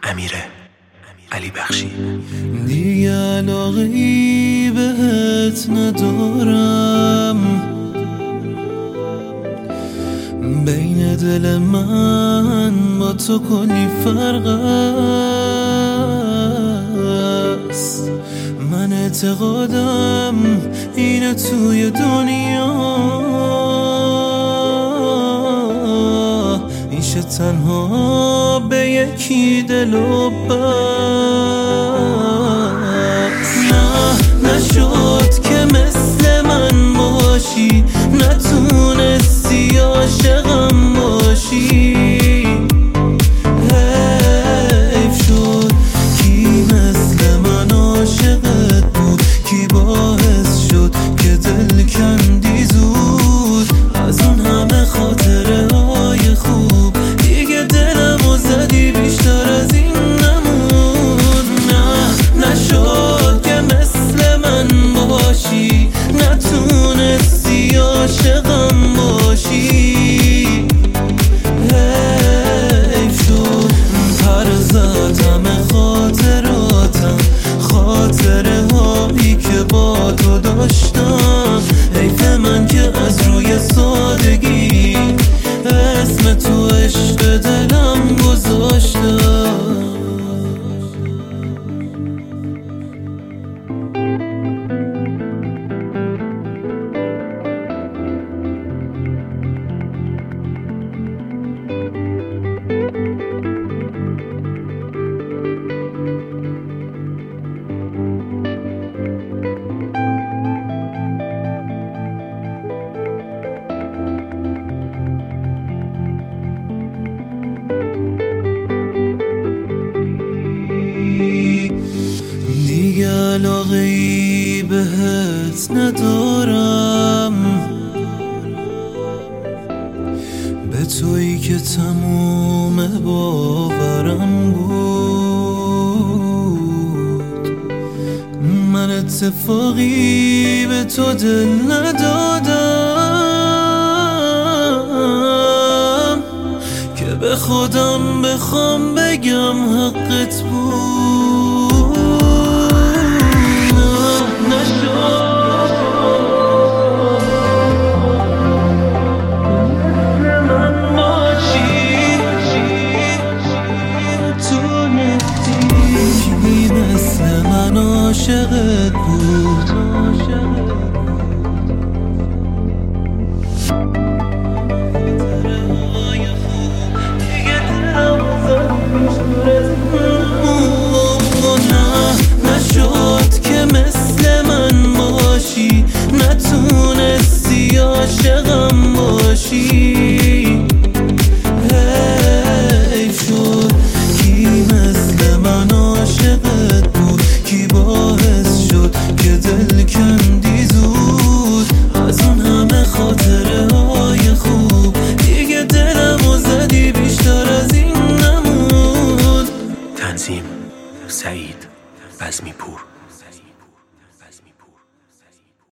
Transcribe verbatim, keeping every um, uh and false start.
امیره علی بخشی. دیگه علاقه‌ای بهت ندارم، بین دل من با تو کلی فرق است. من اعتقادم اینه توی دنیا میشه تنها به یکی دل و بس. نه نشد که مثل من باشی، نتونستی عاشقم باشی. حیف شد کی مثل من عاشقت بود، کی باعث شد که دل کندی زود. از اون همه خاطره های خوب دیگه دلمو زدی، بیشتر از این نمون. نه نشد که مثل من باشی، نتونستی عاشقم باشی. حیف شد پر زد همه خاطراتم، خاطره هایی که با تو داشتم. حیف من که از روی سادگی اسم تو عشق دلم گذاشتم. دیگه علاقه‌ای بهت ندارم، به تویی که تموم باورم بود. من اتفاقی به تو دل ندادم که به خودم بخوام بگم حقت بود.